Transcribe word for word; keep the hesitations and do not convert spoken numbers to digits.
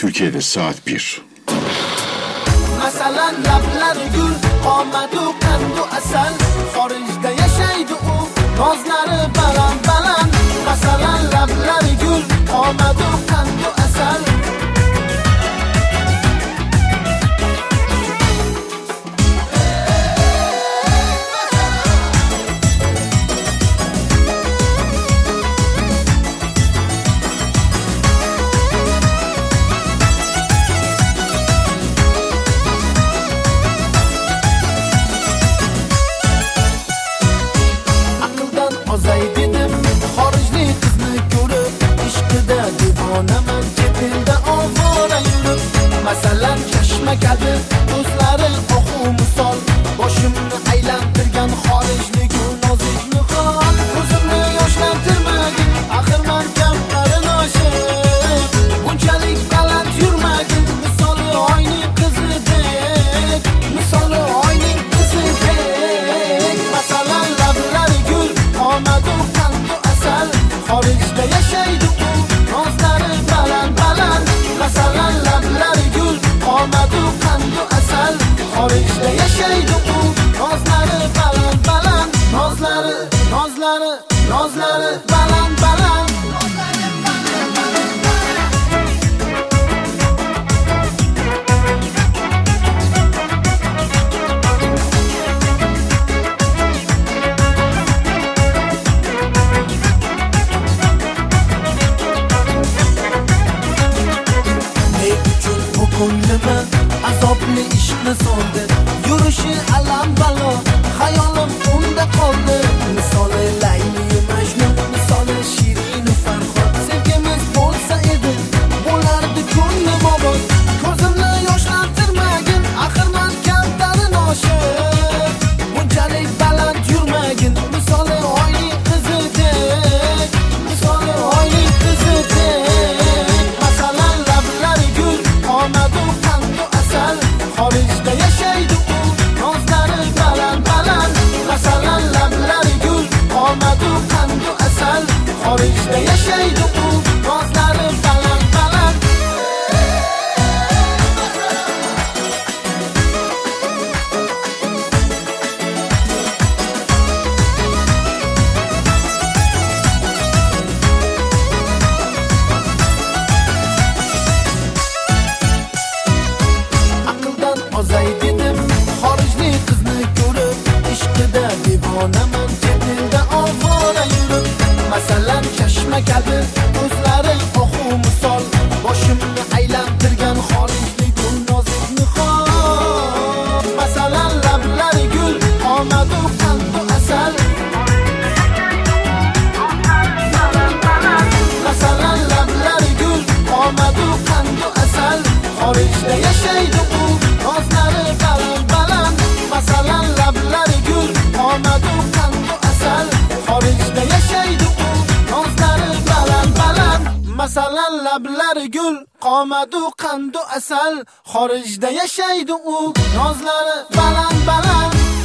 Türkiye'de saat bir. Masalan lablari gul, qomatu qandu asal, xorijda yashaydi u, nozlari baland baland. Masalan lablari gul, qomatu qandu asal. Masalan chashma kabi ko'zlari oqu misol, boshimni aylantirgan xorijlik u nozik niqob. Ko'zimni yoshlantirmagin, axir men kam qarinoshi, bunchalik baland yurmagin, misoli oyning qizidek, misoli oyning qizidek. Masalan lablari gul, omadu qandu asal, xorijda yashaydi u, nozlari baland baland. Masalan lablari gul, omadu qandu asal, xorijda yashaydi u, nozlari baland baland. Nozlari, nozlari, nozlari baland baland. Ko'nglima azobli ishni soldi, yurishi alam balo, xayolim unda qoldi. Misoli Layli Majnun, misoli Shirin Farhod, sevgimiz bo'lsa edi, bo'lardi ko'nglim obod. Ko'zimni yoshlantirmagin, axir men kamtarin oshiq, bunchalik baland yurmagin, misoli oyning qizidek, misoli oyning qizidek. Masalan lablari gul, omadu qandu asal, xorijda yashaydi u, nozlari baland baland. Masalan lablari gul, omadu qandu asal, xorijda yashaydi u, nozlari baland baland. Ozay dedim, xorijlik qizni ko'rib, ishqida devonaman, chetida ovora yurib. Masalan chashma kabi ko'zlari oqu misol, boshimni aylantirgan xorijlik u nozik niqob. Masalan lablari gul, omadu qandu asal, masalan lablari gul, omadu qandu asal, xorijda yashaydi u, nozlari baland baland. Masalan lablari gul, omadu qandu asal, xorijda yashaydi u, nozlari baland baland. Masalan lablari gul, omadu qandu asal, xorijda yashaydi u, nozlari baland baland.